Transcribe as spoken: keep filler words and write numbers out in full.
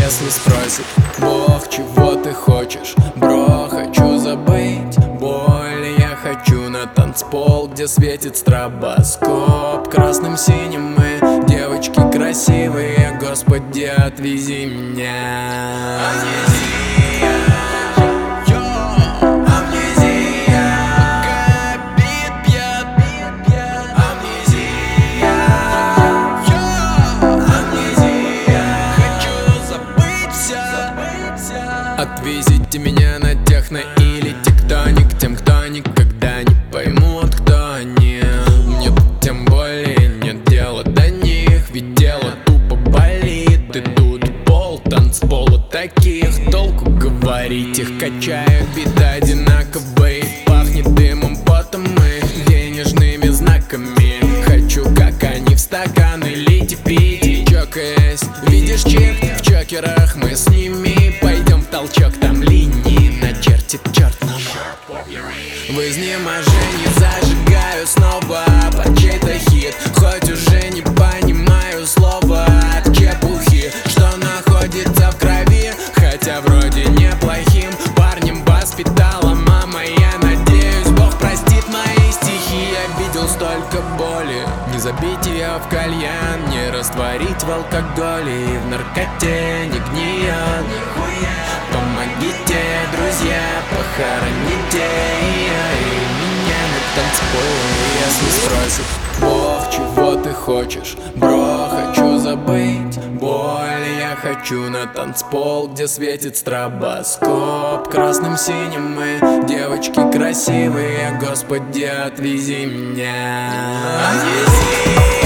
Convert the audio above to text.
если спросит Бог, чего ты хочешь? Бро, хочу забыть боль. Я хочу на танцпол, где светит стробоскоп красным, синим мы, девочки красивые. Господи, отвези меня. Амнезия, йо, амнезия, пока бит бьет, амнезия, йо, амнезия, хочу забыть все. Отвезите меня на техно или тектоник, тем, кто никогда не поймут, кто они. Мне тем более нет дела до них, ведь дело тупо болит. И тут пол, танцпола таких, толку говорить, их качают бит одинаковый. Пахнет дымом, потом и денежными знаками. Хочу, как они, в стаканы лить и пить, и чокаясь. Видишь чек в чокерах, мы с ними пойдем в толчок, там линии начертит черт нам. В изнеможении зажигаю снова под чей-то хит, хоть уже не понимаю слова от чепухи, что находится в крови, хотя вроде неплохим парнем воспитала мама. Я надеюсь, Бог простит мои стихи. Я видел столько боли, не забить ее в кальян, не растворить в алкоголе и в наркоте не гниет. Помогите, друзья, похороните ее и меня на танцполе, если спросит Бог, чего ты хочешь? Бро, хочу забыть боль. Я хочу на танцпол, где светит стробоскоп красным, синим мы, девочки красивые. Господи, отвези меня. Отвези.